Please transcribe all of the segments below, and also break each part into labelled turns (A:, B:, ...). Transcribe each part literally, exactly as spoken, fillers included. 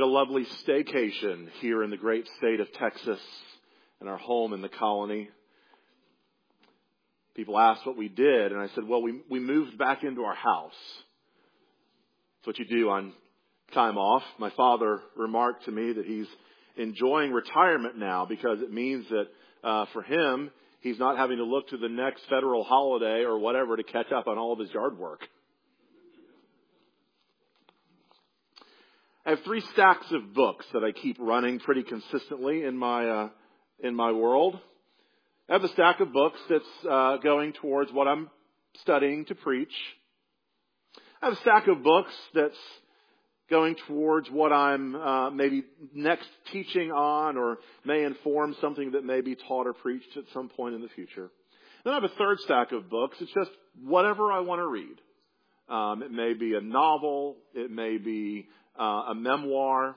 A: lovely staycation here in the great state of Texas and our home in the colony. People asked what we did, and I said, well, we, we moved back into our house. That's what you do on time off. My father remarked to me that he's enjoying retirement now because it means that uh, for him, he's not having to look to the next federal holiday or whatever to catch up on all of his yard work. I have three stacks of books that I keep running pretty consistently in my uh, in my world. I have a stack of books that's uh, going towards what I'm studying to preach. I have a stack of books that's going towards what I'm uh, maybe next teaching on, or may inform something that may be taught or preached at some point in the future. Then I have a third stack of books. It's just whatever I want to read. Um, it may be a novel. It may be uh, a memoir.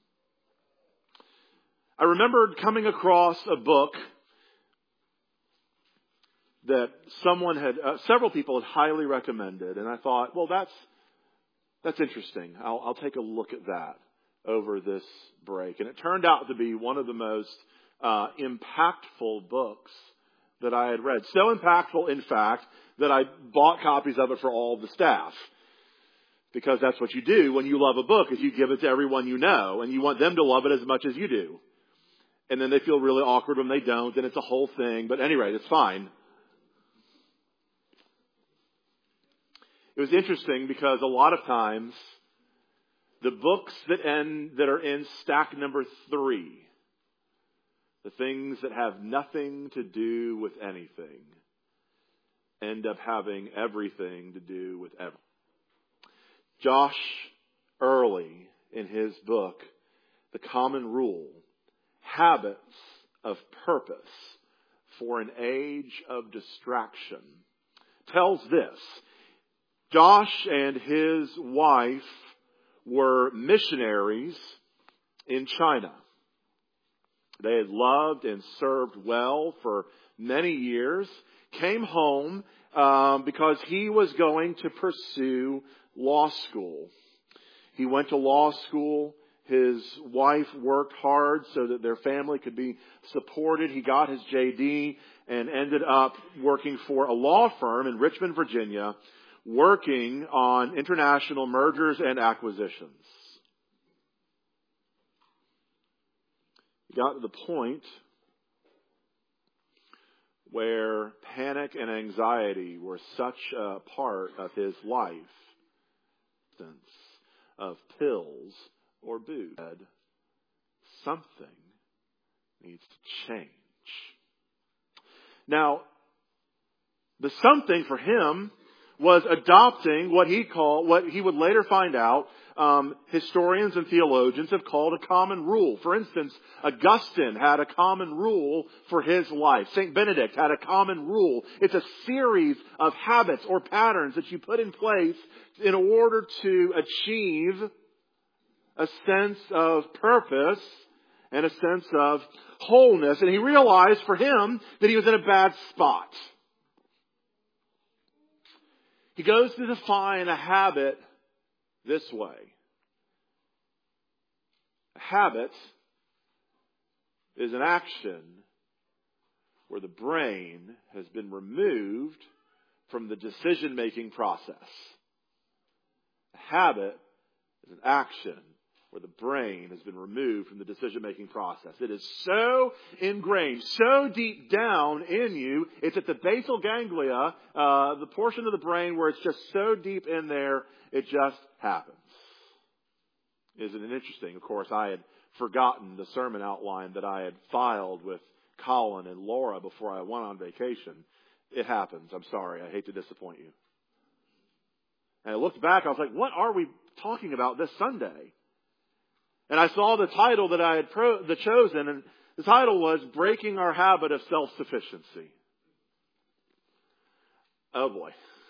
A: I remembered coming across a book that someone had, uh, several people had highly recommended, and I thought, well, that's that's interesting. I'll, I'll take a look at that over this break. And it turned out to be one of the most uh, impactful books that I had read. So impactful, in fact, that I bought copies of it for all of the staff. Because that's what you do when you love a book, is you give it to everyone you know, and you want them to love it as much as you do. And then they feel really awkward when they don't, and it's a whole thing. But at any rate, it's fine. It was interesting because a lot of times the books that end that are in stack number three, the things that have nothing to do with anything, end up having everything to do with everything. Josh Early, in his book, The Common Rule, Habits of Purpose for an Age of Distraction, tells this. Josh and his wife were missionaries in China. They had loved and served well for many years, came home um, because he was going to pursue law school. He went to law school. His wife worked hard so that their family could be supported. He got his J D and ended up working for a law firm in Richmond, Virginia, working on international mergers and acquisitions. He got to the point where panic and anxiety were such a part of his life, of pills or booze. Something needs to change. Now, the something for him was adopting what he called, what he would later find out, um, historians and theologians have called a common rule. For instance, Augustine had a common rule for his life. Saint Benedict had a common rule. It's a series of habits or patterns that you put in place in order to achieve a sense of purpose and a sense of wholeness. And he realized for him that he was in a bad spot. He goes to define a habit this way. A habit is an action where the brain has been removed from the decision-making process. A habit is an action where the brain has been removed from the decision-making process. It is so ingrained, so deep down in you, it's at the basal ganglia, uh, the portion of the brain where it's just so deep in there, it just happens. Isn't it interesting? Of course, I had forgotten the sermon outline that I had filed with Colin and Laura before I went on vacation. It happens. I'm sorry. I hate to disappoint you. And I looked back, I was like, what are we talking about this Sunday? And I saw the title that I had pro- the chosen, and the title was Breaking Our Habit of Self-Sufficiency. Oh boy.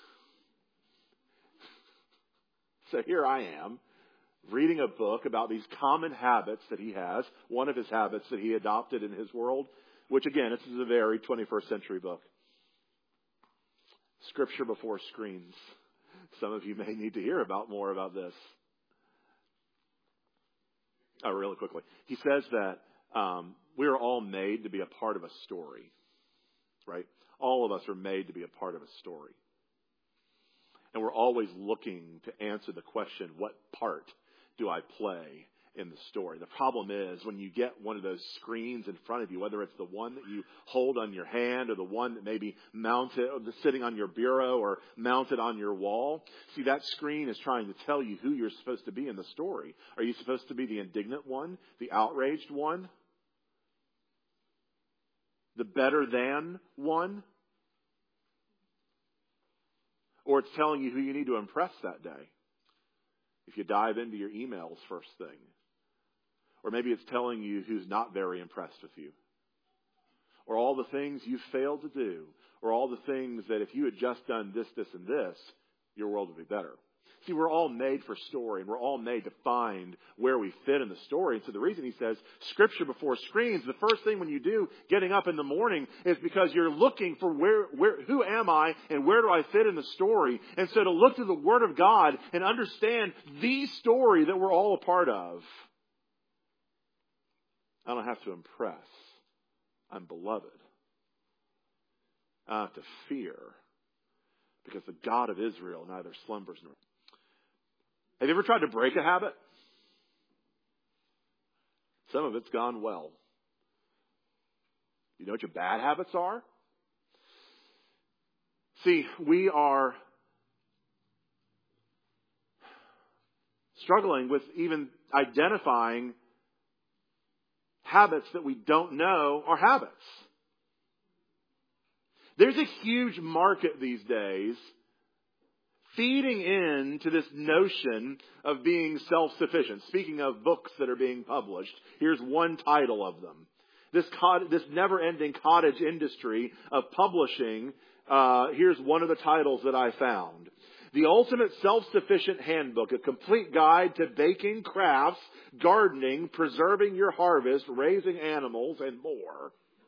A: So here I am, reading a book about these common habits that he has, one of his habits that he adopted in his world, which again, this is a very twenty-first century book. Scripture before screens. Some of you may need to hear about more about this. Oh, really quickly. He says that um, we are all made to be a part of a story, right? All of us are made to be a part of a story. And we're always looking to answer the question, what part do I play in the story? The problem is when you get one of those screens in front of you, whether it's the one that you hold on your hand or the one that may be mounted, sitting on your bureau or mounted on your wall. See, that screen is trying to tell you who you're supposed to be in the story. Are you supposed to be the indignant one, the outraged one, the better than one? Or it's telling you who you need to impress that day. If you dive into your emails first thing. Or maybe it's telling you who's not very impressed with you. Or all the things you failed to do. Or all the things that if you had just done this, this, and this, your world would be better. See, we're all made for story, and we're all made to find where we fit in the story. And so the reason he says Scripture before screens, the first thing when you do getting up in the morning is because you're looking for where, where, who am I and where do I fit in the story? And so to look to the Word of God and understand the story that we're all a part of. I don't have to impress. I'm beloved. I don't have to fear because the God of Israel neither slumbers nor. Have you ever tried to break a habit? Some of it's gone well. You know what your bad habits are? See, we are struggling with even identifying habits that we don't know are habits. There's a huge market these days feeding into this notion of being self-sufficient. Speaking of books that are being published, here's one title of them. This cot- this never-ending cottage industry of publishing, uh, here's one of the titles that I found. The Ultimate Self-Sufficient Handbook, a complete guide to baking, crafts, gardening, preserving your harvest, raising animals, and more.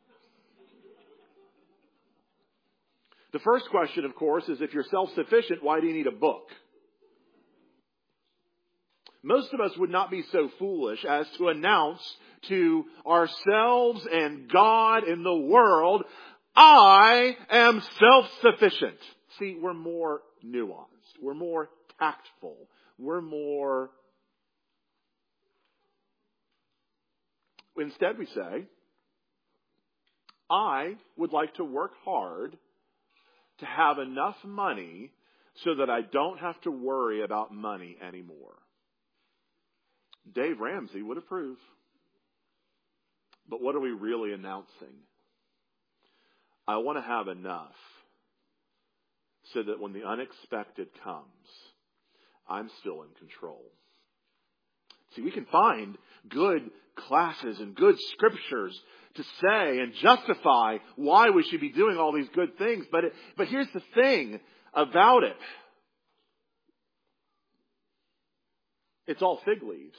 A: The first question, of course, is if you're self-sufficient, why do you need a book? Most of us would not be so foolish as to announce to ourselves and God and the world, I am self-sufficient. See, we're more nuanced. We're more tactful. We're more... Instead we say, I would like to work hard to have enough money so that I don't have to worry about money anymore. Dave Ramsey would approve. But what are we really announcing? I want to have enough so that when the unexpected comes, I'm still in control. See, we can find good classes and good scriptures to say and justify why we should be doing all these good things. But it, but here's the thing about it. It's all fig leaves.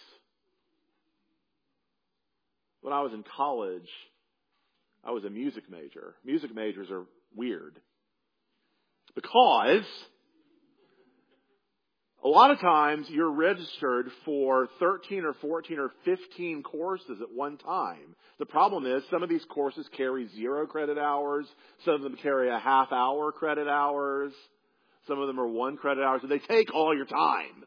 A: When I was in college, I was a music major. Music majors are weird. Because a lot of times you're registered for thirteen or fourteen or fifteen courses at one time. The problem is some of these courses carry zero credit hours. Some of them carry a half hour credit hours. Some of them are one credit hours. So they take all your time.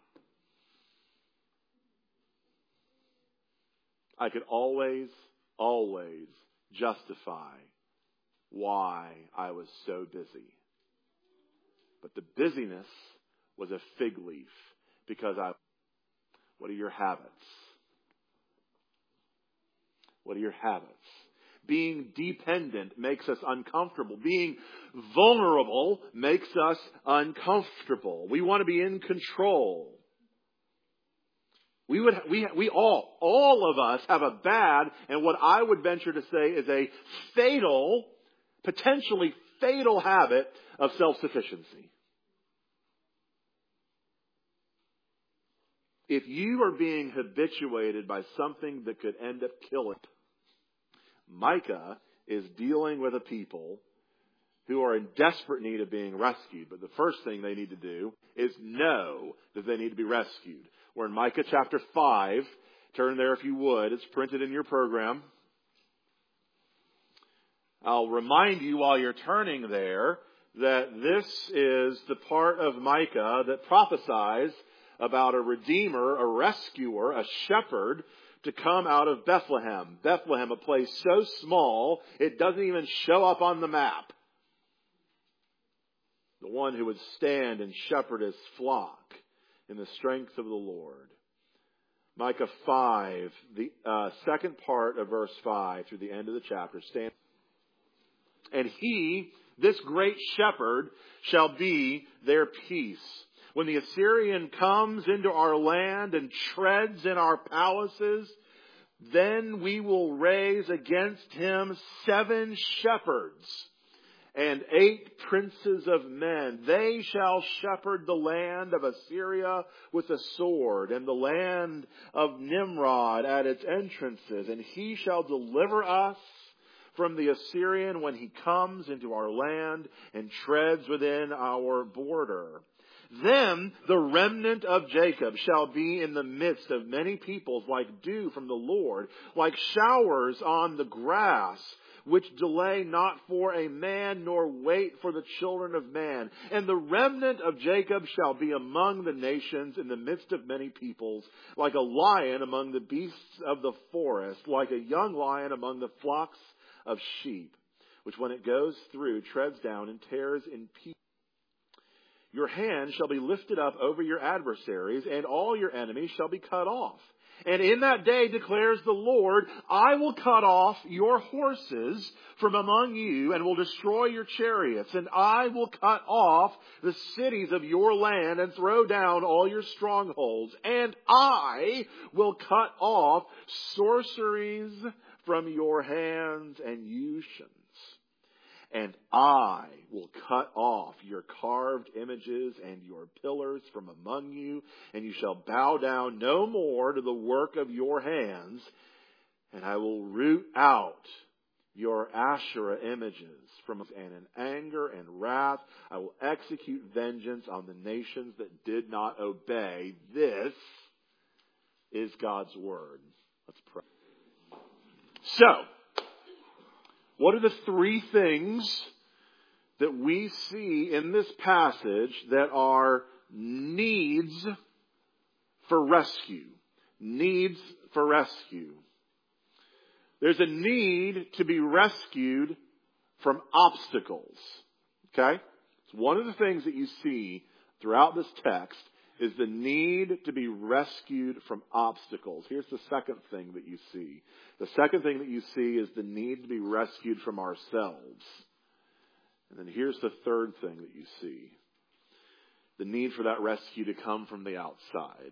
A: I could always, always justify why I was so busy. But the busyness was a fig leaf because I... What are your habits? What are your habits? Being dependent makes us uncomfortable. Being vulnerable makes us uncomfortable. We want to be in control. We would, we, we all, all of us have a bad, and what I would venture to say is a fatal, potentially fatal habit of self-sufficiency. If you are being habituated by something that could end up killing, Micah is dealing with a people who are in desperate need of being rescued. But the first thing they need to do is know that they need to be rescued. We're in Micah chapter five, Turn there if you would. It's printed in your program. I'll remind you while you're turning there that this is the part of Micah that prophesies about a redeemer, a rescuer, a shepherd to come out of Bethlehem. Bethlehem, a place so small it doesn't even show up on the map. The one who would stand and shepherd his flock in the strength of the Lord. Micah five, the uh, second part of verse five through the end of the chapter stands. And he, this great shepherd, shall be their peace. When the Assyrian comes into our land and treads in our palaces, then we will raise against him seven shepherds and eight princes of men. They shall shepherd the land of Assyria with a sword, and the land of Nimrod at its entrances. And he shall deliver us from the Assyrian when he comes into our land and treads within our border. Then the remnant of Jacob shall be in the midst of many peoples, like dew from the Lord, like showers on the grass, which delay not for a man, nor wait for the children of man. And the remnant of Jacob shall be among the nations in the midst of many peoples, like a lion among the beasts of the forest, like a young lion among the flocks of sheep, which when it goes through treads down and tears in pieces. Your hand shall be lifted up over your adversaries, and all your enemies shall be cut off. And in that day, declares the Lord, I will cut off your horses from among you, and will destroy your chariots. And I will cut off the cities of your land, and throw down all your strongholds. And I will cut off sorceries from your hands, and you shall. And I will cut off your carved images and your pillars from among you, and you shall bow down no more to the work of your hands. And I will root out your Asherah images from, and in anger and wrath I will execute vengeance on the nations that did not obey. This is God's word. Let's pray. So, what are the three things that we see in this passage that are needs for rescue? Needs for rescue. There's a need to be rescued from obstacles. Okay? So one of the things that you see throughout this text is the need to be rescued from obstacles. Here's the second thing that you see. The second thing that you see is the need to be rescued from ourselves. And then here's the third thing that you see. The need for that rescue to come from the outside.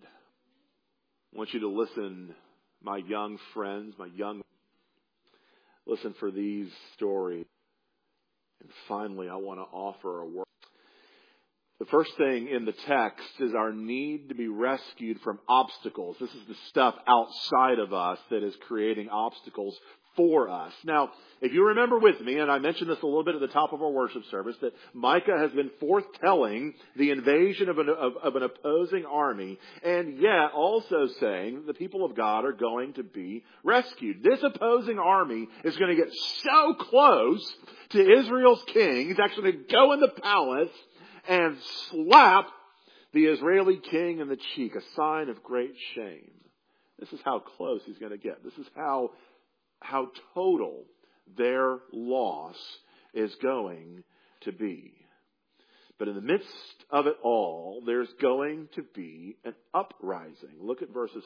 A: I want you to listen, my young friends, my young, listen for these stories. And finally, I want to offer a word. The first thing in the text is our need to be rescued from obstacles. This is the stuff outside of us that is creating obstacles for us. Now, if you remember with me, and I mentioned this a little bit at the top of our worship service, that Micah has been foretelling the invasion of an, of, of an opposing army, and yet also saying that the people of God are going to be rescued. This opposing army is going to get so close to Israel's king, he's actually going to go in the palace and slap the Israeli king in the cheek, a sign of great shame. This is how close he's going to get. This is how, how total their loss is going to be. But in the midst of it all, there's going to be an uprising. Look at verses.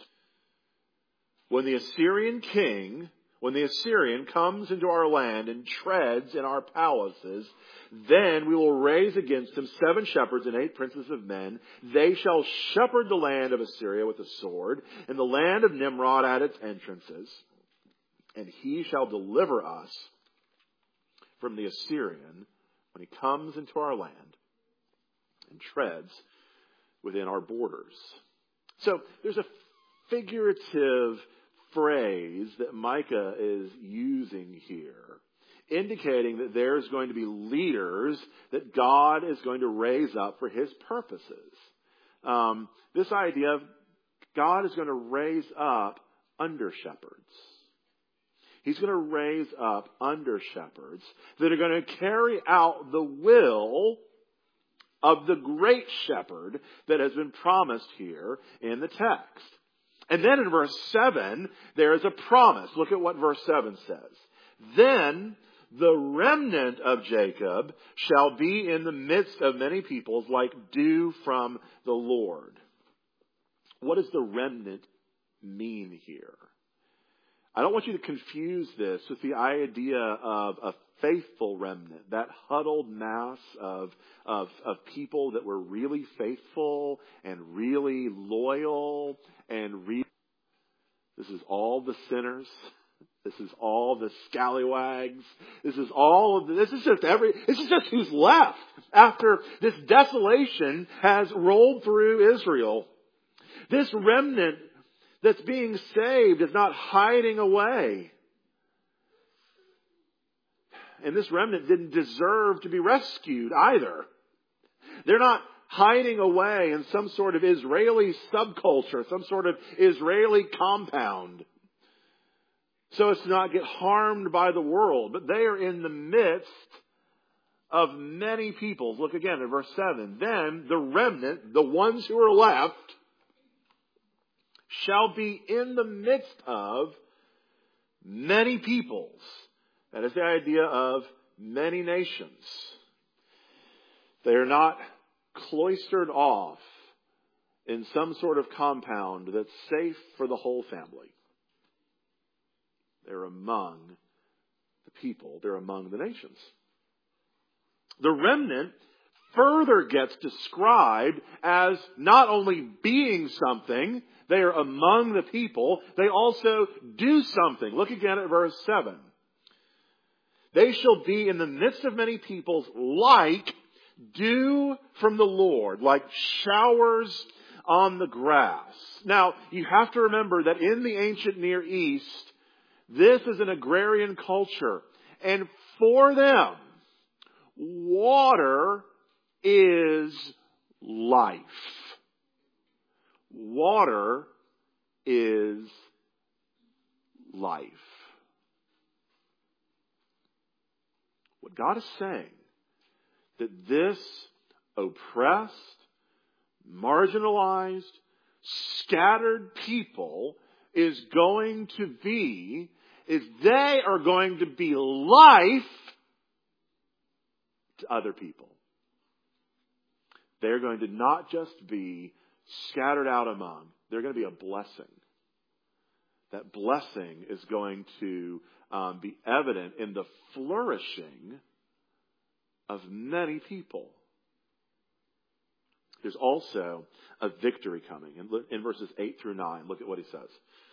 A: When the Assyrian king, when the Assyrian comes into our land and treads in our palaces, then we will raise against him seven shepherds and eight princes of men. They shall shepherd the land of Assyria with a sword, and the land of Nimrod at its entrances. And he shall deliver us from the Assyrian when he comes into our land and treads within our borders. So there's a figurative phrase that Micah is using here, indicating that there's going to be leaders that God is going to raise up for his purposes. Um, this idea of God is going to raise up under shepherds. He's going to raise up under shepherds that are going to carry out the will of the great shepherd that has been promised here in the text. And then in verse seven, there is a promise. Look at what verse seven says. Then the remnant of Jacob shall be in the midst of many peoples like dew from the Lord. What does the remnant mean here? I don't want you to confuse this with the idea of a faithful remnant, that huddled mass of, of, of people that were really faithful and really loyal and re- This is all the sinners. This is all the scallywags. This is all of the, this is just every, this is just who's left after this desolation has rolled through Israel. This remnant that's being saved is not hiding away. And this remnant didn't deserve to be rescued either. They're not hiding away in some sort of Israeli subculture, some sort of Israeli compound, so as to not get harmed by the world. But they are in the midst of many peoples. Look again at verse seven. Then the remnant, the ones who are left, shall be in the midst of many peoples. That is the idea of many nations. They are not cloistered off in some sort of compound that's safe for the whole family. They're among the people. They're among the nations. The remnant further gets described as not only being something, they are among the people, they also do something. Look again at verse seven. They shall be in the midst of many peoples like dew from the Lord, like showers on the grass. Now, you have to remember that in the ancient Near East, this is an agrarian culture. And for them, water is life. Water is life. What God is saying, that this oppressed, marginalized, scattered people is going to be, is they are going to be life to other people. They're going to not just be scattered out among, they're going to be a blessing. That blessing is going to um, be evident in the flourishing of many people. There's also a victory coming. In, in verses eight through nine, look at what he says.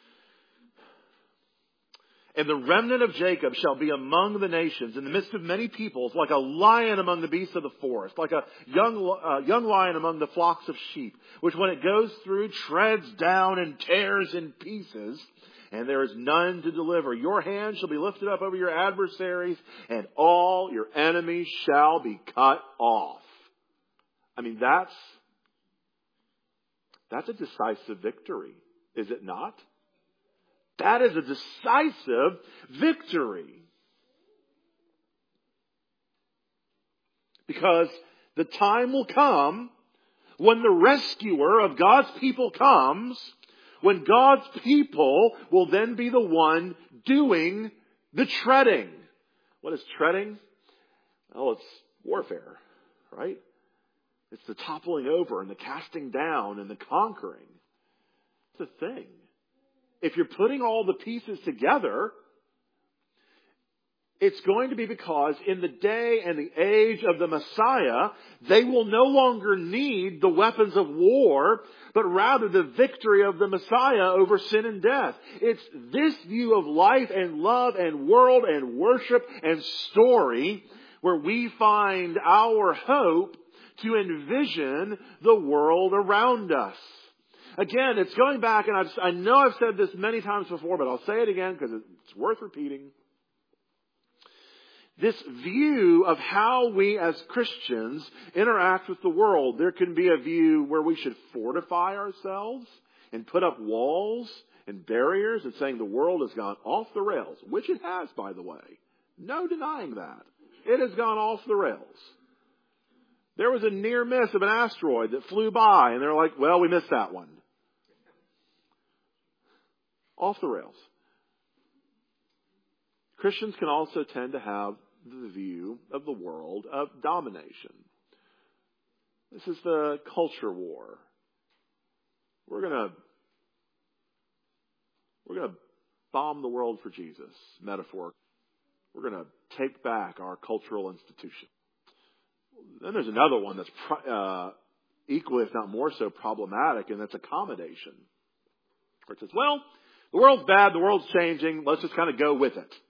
A: And the remnant of Jacob shall be among the nations, in the midst of many peoples, like a lion among the beasts of the forest, like a young uh, young lion among the flocks of sheep, which when it goes through treads down and tears in pieces, and there is none to deliver. Your hand shall be lifted up over your adversaries, and all your enemies shall be cut off. I mean, that's, that's a decisive victory, is it not? That is a decisive victory. Because the time will come when the rescuer of God's people comes, when God's people will then be the one doing the treading. What is treading? Well, it's warfare, right? It's the toppling over and the casting down and the conquering. It's a thing. If you're putting all the pieces together, it's going to be because in the day and the age of the Messiah, they will no longer need the weapons of war, but rather the victory of the Messiah over sin and death. It's this view of life and love and world and worship and story where we find our hope to envision the world around us. Again, it's going back, and I've, I know I've said this many times before, but I'll say it again because it's worth repeating. This view of how we as Christians interact with the world, there can be a view where we should fortify ourselves and put up walls and barriers and saying the world has gone off the rails, which it has, by the way. No denying that. It has gone off the rails. There was a near miss of an asteroid that flew by, and they're like, well, we missed that one. Off the rails. Christians can also tend to have the view of the world of domination. This is the culture war. We're gonna we're gonna bomb the world for Jesus, metaphor. We're gonna take back our cultural institution. Then there's another one that's uh, equally, if not more so, problematic, and that's accommodation. Where it says, well, the world's bad, the world's changing, let's just kind of go with it.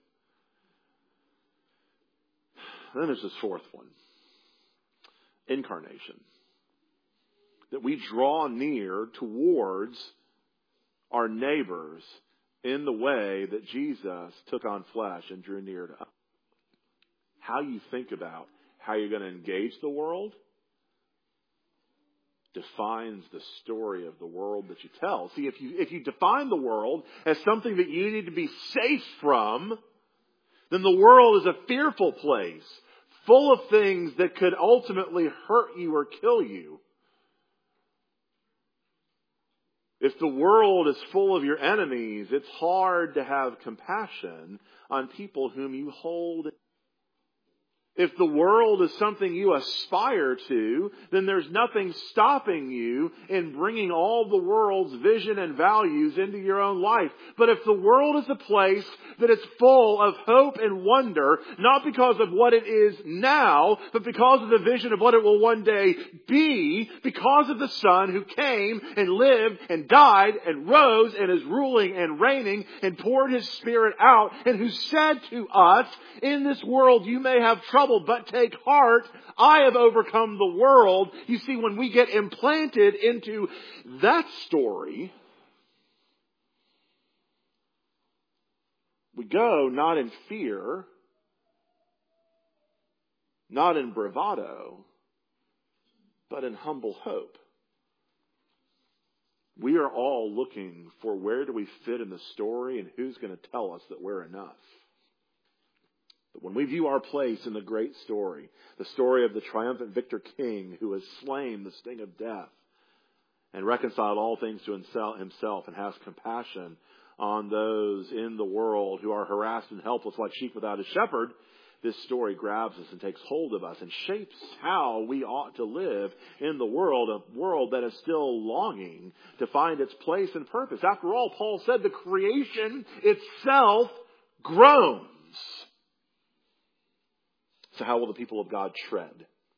A: Then there's this fourth one. Incarnation. That we draw near towards our neighbors in the way that Jesus took on flesh and drew near to us. How you think about how you're going to engage the world defines the story of the world that you tell. See, if you, if you define the world as something that you need to be safe from, then the world is a fearful place, full of things that could ultimately hurt you or kill you. If the world is full of your enemies, it's hard to have compassion on people whom you hold. If the world is something you aspire to, then there's nothing stopping you in bringing all the world's vision and values into your own life. But if the world is a place that is full of hope and wonder, not because of what it is now, but because of the vision of what it will one day be, because of the Son who came and lived and died and rose and is ruling and reigning and poured His Spirit out, and who said to us, in this world you may have trouble, but take heart, I have overcome the world. You see, when we get implanted into that story, we go not in fear, not in bravado, but in humble hope. We are all looking for where do we fit in the story and who's going to tell us that we're enough. But when we view our place in the great story, the story of the triumphant victor king who has slain the sting of death and reconciled all things to himself and has compassion on those in the world who are harassed and helpless like sheep without a shepherd, this story grabs us and takes hold of us and shapes how we ought to live in the world, a world that is still longing to find its place and purpose. After all, Paul said the creation itself groans. So how will the people of God tread?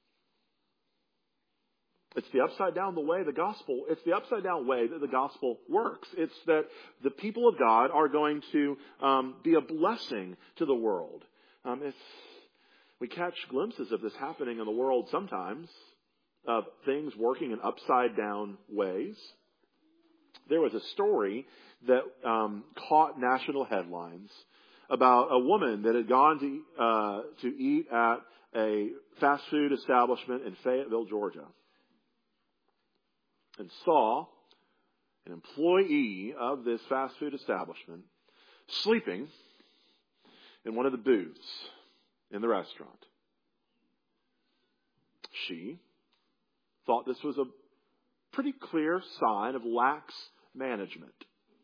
A: It's the upside down the way the gospel, it's the upside down way that the gospel works. It's that the people of God are going to um, be a blessing to the world. Um, it's, we catch glimpses of this happening in the world sometimes, of things working in upside down ways. There was a story that um, caught national headlines about a woman that had gone to uh, to eat at a fast food establishment in Fayetteville, Georgia, and saw an employee of this fast food establishment sleeping in one of the booths in the restaurant. She thought this was a pretty clear sign of lax management.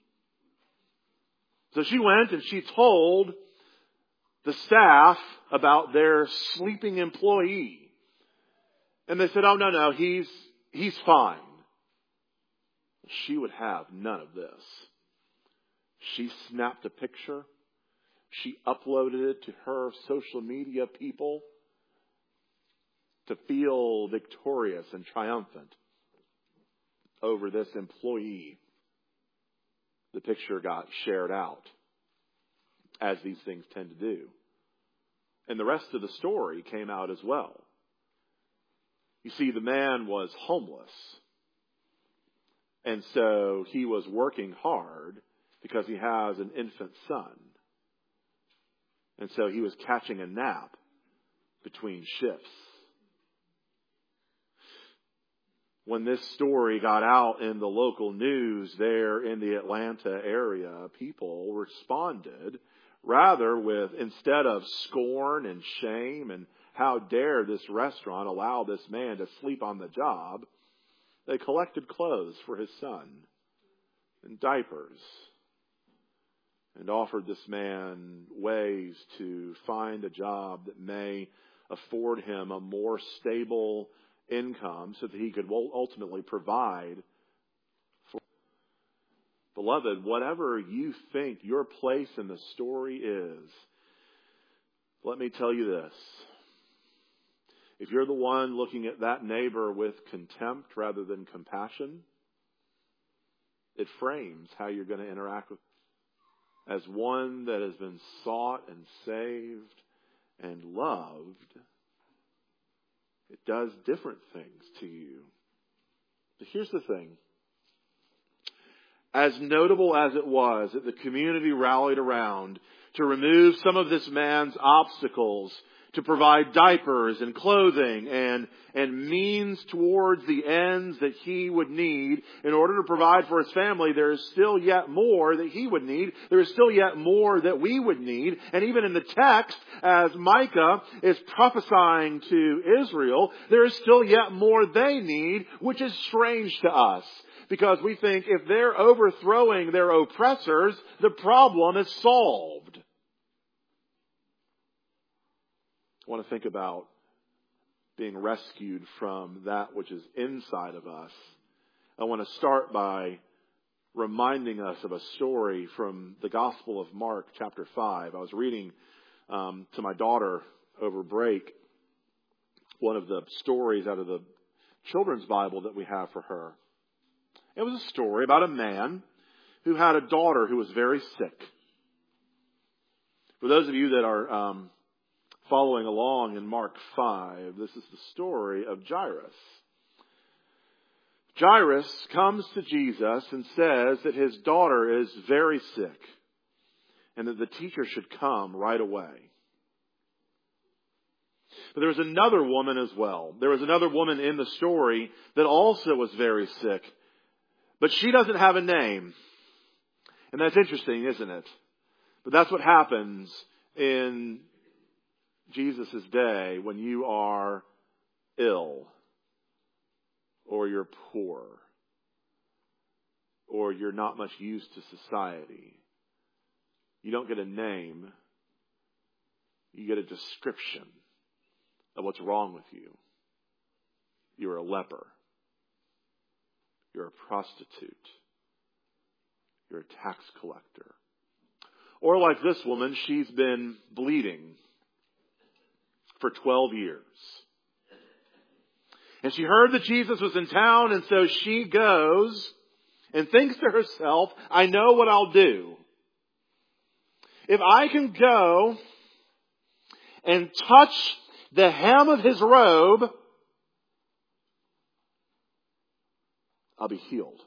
A: So she went and she told the staff about their sleeping employee. And they said, oh, no, no, he's, he's fine. She would have none of this. She snapped a picture. She uploaded it to her social media people to feel victorious and triumphant over this employee. The picture got shared out, as these things tend to do. And the rest of the story came out as well. You see, the man was homeless. And so he was working hard because he has an infant son. And so he was catching a nap between shifts. when this story got out in the local news there in the Atlanta area, people responded rather with, instead of scorn and shame and how dare this restaurant allow this man to sleep on the job, they collected clothes for his son and diapers and offered this man ways to find a job that may afford him a more stable income so that he could ultimately provide for. Beloved, whatever you think your place in the story is, let me tell you this. If you're the one looking at that neighbor with contempt rather than compassion, it frames how you're going to interact with them. As one that has been sought and saved and loved, it does different things to you. But here's the thing. As notable as it was that the community rallied around to remove some of this man's obstacles, to provide diapers and clothing and, and means towards the ends that he would need in order to provide for his family, there is still yet more that he would need. There is still yet more that we would need. And even in the text, as Micah is prophesying to Israel, there is still yet more they need, which is strange to us. Because we think if they're overthrowing their oppressors, the problem is solved. I want to think about being rescued from that which is inside of us. I want to start by reminding us of a story from the Gospel of Mark, chapter five. I was reading um, to my daughter over break one of the stories out of the children's Bible that we have for her. It was a story about a man who had a daughter who was very sick. For those of you that are um, following along in Mark five, this is the story of Jairus. Jairus comes to Jesus and says that his daughter is very sick and that the teacher should come right away. But there was another woman as well. There was another woman in the story that also was very sick. But she doesn't have a name. And that's interesting, isn't it? But that's what happens in Jesus' day when you are ill, or you're poor, or you're not much used to society. You don't get a name. You get a description of what's wrong with you. You're a leper. You're a prostitute. You're a tax collector. Or like this woman, she's been bleeding for twelve years. And she heard that Jesus was in town, and so she goes and thinks to herself, I know what I'll do. If I can go and touch the hem of his robe, I'll be healed.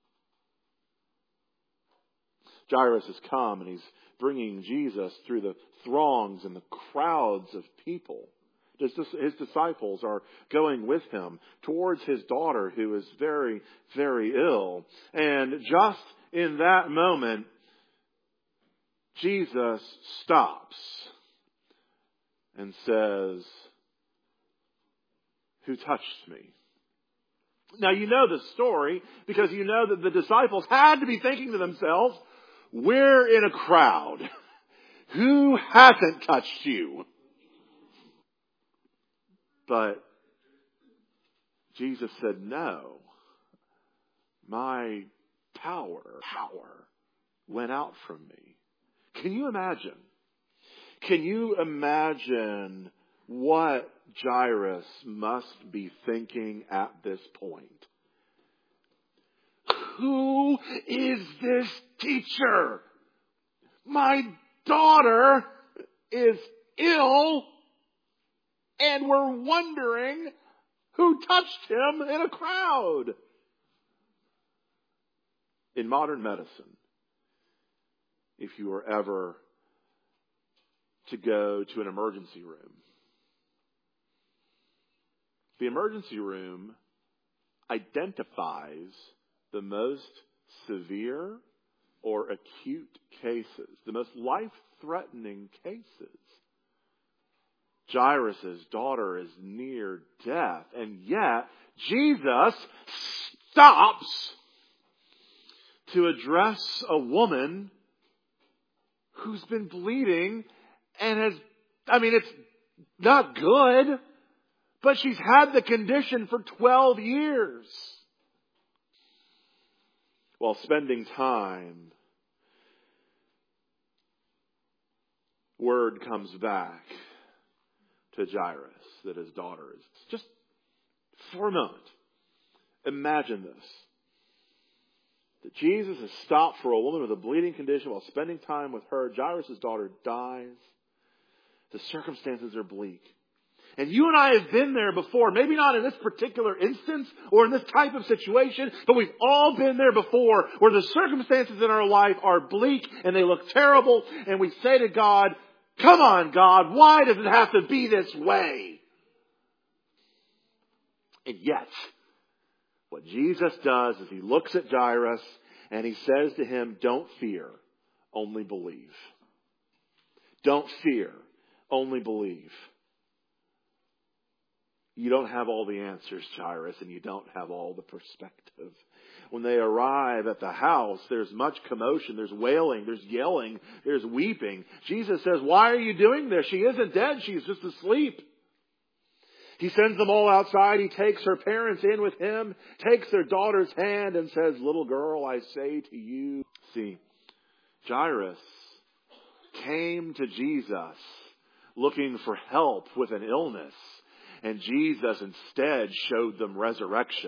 A: Jairus has come and he's bringing Jesus through the throngs and the crowds of people. His disciples are going with him towards his daughter who is very, very ill. And just in that moment, Jesus stops and says, who touched me? Now you know the story because you know that the disciples had to be thinking to themselves, we're in a crowd. Who hasn't touched you? But Jesus said, no. My power, power went out from me. Can you imagine? Can you imagine what Jairus must be thinking at this point? Who is this teacher? My daughter is ill, and we're wondering who touched him in a crowd. In modern medicine, if you were ever to go to an emergency room, the emergency room identifies the most severe or acute cases, the most life-threatening cases. Jairus' daughter is near death, and yet Jesus stops to address a woman who's been bleeding and has, I mean, it's not good, but she's had the condition for twelve years. While spending time, word comes back to Jairus that his daughter is, just for a moment, imagine this. That Jesus has stopped for a woman with a bleeding condition while spending time with her. Jairus' daughter dies. The circumstances are bleak. And you and I have been there before. Maybe not in this particular instance or in this type of situation, but we've all been there before where the circumstances in our life are bleak and they look terrible. And we say to God, come on, God, why does it have to be this way? And yet, what Jesus does is he looks at Jairus and he says to him, don't fear, only believe. Don't fear, only believe. You don't have all the answers, Jairus, and you don't have all the perspective. When they arrive at the house, there's much commotion, there's wailing, there's yelling, there's weeping. Jesus says, why are you doing this? She isn't dead, she's just asleep. He sends them all outside. He takes her parents in with him, takes their daughter's hand and says, little girl, I say to you. See, Jairus came to Jesus looking for help with an illness, and Jesus instead showed them resurrection.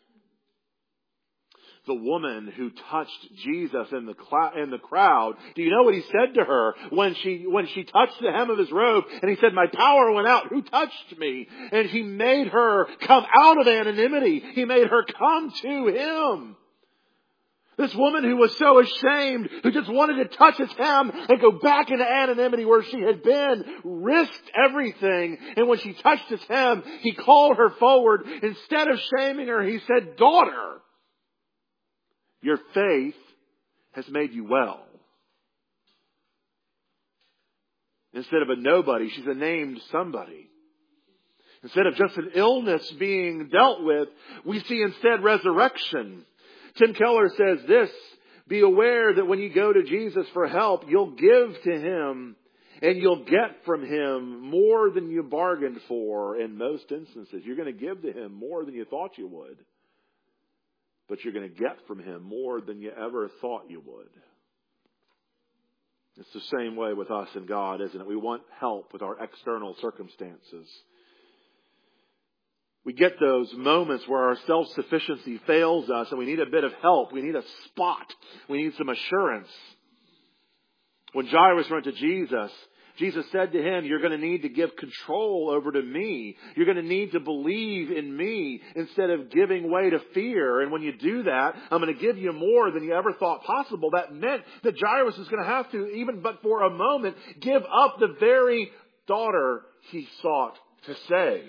A: The woman who touched Jesus in the cl- in the crowd, do you know what he said to her when she when she touched the hem of his robe? And he said, my power went out. Who touched me? And he made her come out of anonymity. He made her come to him. This woman who was so ashamed, who just wanted to touch his hem and go back into anonymity where she had been, risked everything. And when she touched his hem, he called her forward. Instead of shaming her, he said, daughter, your faith has made you well. Instead of a nobody, she's a named somebody. Instead of just an illness being dealt with, we see instead resurrection. Tim Keller says this, be aware that when you go to Jesus for help, you'll give to him and you'll get from him more than you bargained for in most instances. You're going to give to him more than you thought you would. But you're going to get from him more than you ever thought you would. It's the same way with us and God, isn't it? We want help with our external circumstances. We get those moments where our self-sufficiency fails us and we need a bit of help. We need a spot. We need some assurance. When Jairus went to Jesus, Jesus said to him, you're going to need to give control over to me. You're going to need to believe in me instead of giving way to fear. And when you do that, I'm going to give you more than you ever thought possible. That meant that Jairus is going to have to, even but for a moment, give up the very daughter he sought to save.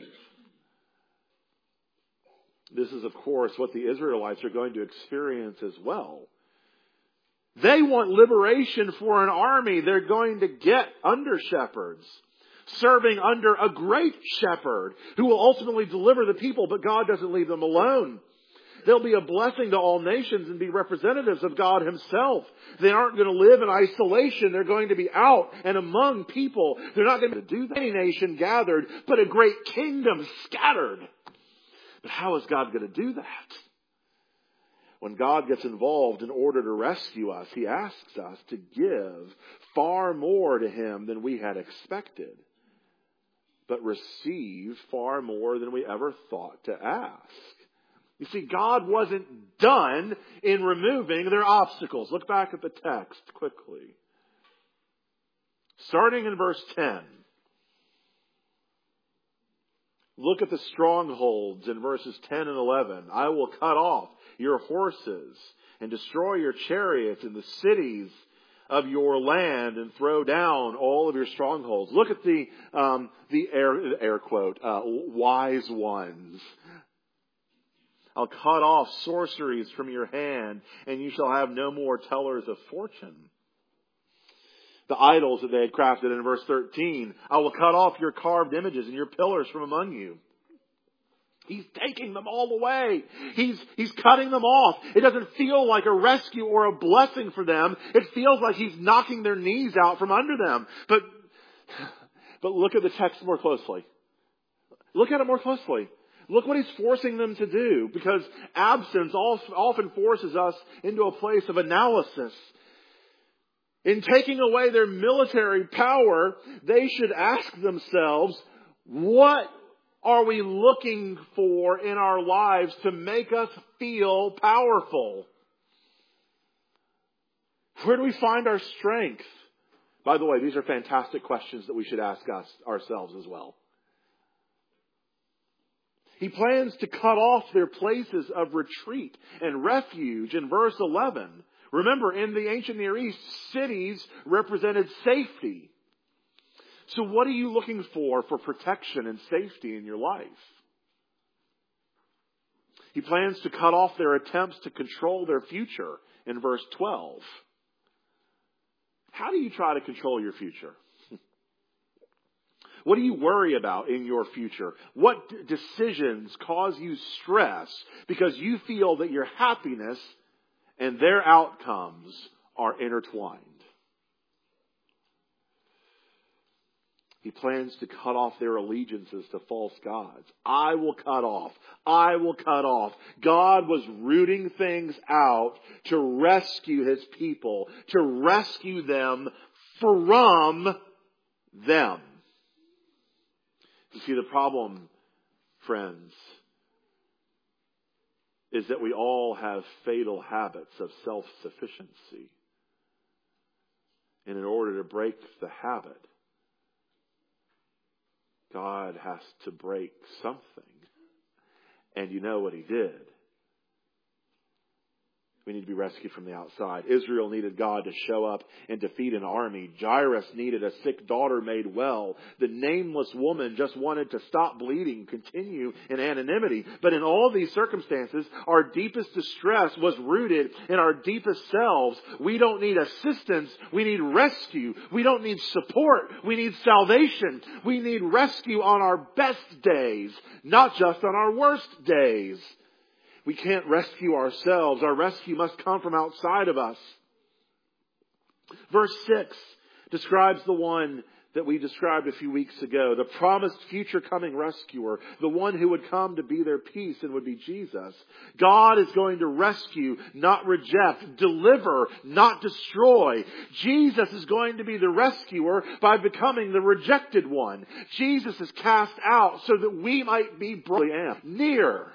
A: This is, of course, what the Israelites are going to experience as well. They want liberation for an army. They're going to get under shepherds, serving under a great shepherd who will ultimately deliver the people, but God doesn't leave them alone. They'll be a blessing to all nations and be representatives of God himself. They aren't going to live in isolation. They're going to be out and among people. They're not going to do that. Any nation gathered, but a great kingdom scattered. But how is God going to do that? When God gets involved in order to rescue us, he asks us to give far more to him than we had expected, but receive far more than we ever thought to ask. You see, God wasn't done in removing their obstacles. Look back at the text quickly. Starting in verse ten. Look at the strongholds in verses ten and eleven. I will cut off your horses and destroy your chariots in the cities of your land and throw down all of your strongholds. Look at the um, the air, air quote, uh, wise ones. I'll cut off sorceries from your hand, and you shall have no more tellers of fortune. The idols that they had crafted in verse thirteen, I will cut off your carved images and your pillars from among you. He's taking them all away. He's, he's cutting them off. It doesn't feel like a rescue or a blessing for them. It feels like he's knocking their knees out from under them. But, but look at the text more closely. Look at it more closely. Look what he's forcing them to do, because absence often forces us into a place of analysis. In taking away their military power, they should ask themselves, what are we looking for in our lives to make us feel powerful? Where do we find our strength? By the way, these are fantastic questions that we should ask us ourselves as well. He plans to cut off their places of retreat and refuge in verse eleven. Remember, in the ancient Near East, cities represented safety. So what are you looking for for protection and safety in your life? He plans to cut off their attempts to control their future in verse twelve. How do you try to control your future? What do you worry about in your future? What decisions cause you stress because you feel that your happiness and their outcomes are intertwined? He plans to cut off their allegiances to false gods. I will cut off. I will cut off. God was rooting things out to rescue His people, to rescue them from them. You see, the problem, friends, is that we all have fatal habits of self-sufficiency. And in order to break the habit, God has to break something. And you know what He did. We need to be rescued from the outside. Israel needed God to show up and defeat an army. Jairus needed a sick daughter made well. The nameless woman just wanted to stop bleeding, continue in anonymity. But in all these circumstances, our deepest distress was rooted in our deepest selves. We don't need assistance. We need rescue. We don't need support. We need salvation. We need rescue on our best days, not just on our worst days. We can't rescue ourselves. Our rescue must come from outside of us. Verse six describes the one that we described a few weeks ago, the promised future coming rescuer, the one who would come to be their peace and would be Jesus. God is going to rescue, not reject, deliver, not destroy. Jesus is going to be the rescuer by becoming the rejected one. Jesus is cast out so that we might be brought near.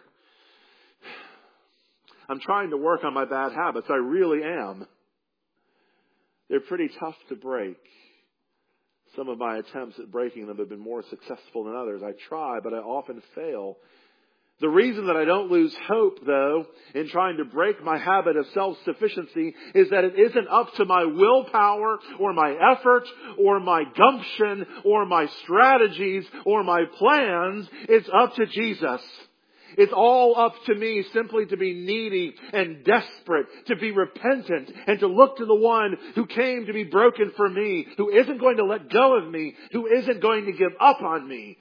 A: I'm trying to work on my bad habits. I really am. They're pretty tough to break. Some of my attempts at breaking them have been more successful than others. I try, but I often fail. The reason that I don't lose hope, though, in trying to break my habit of self-sufficiency is that it isn't up to my willpower or my effort or my gumption or my strategies or my plans. It's up to Jesus. It's all up to me simply to be needy and desperate, to be repentant, and to look to the one who came to be broken for me, who isn't going to let go of me, who isn't going to give up on me.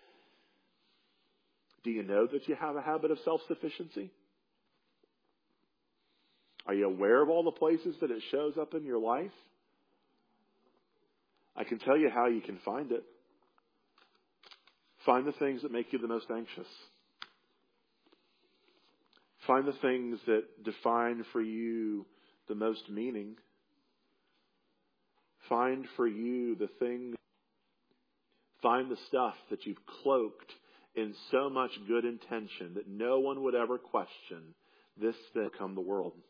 A: Do you know that you have a habit of self-sufficiency? Are you aware of all the places that it shows up in your life? I can tell you how you can find it. Find the things that make you the most anxious. Find the things that define for you the most meaning. Find for you the thing. Find the stuff that you've cloaked in so much good intention that no one would ever question this thing come the world.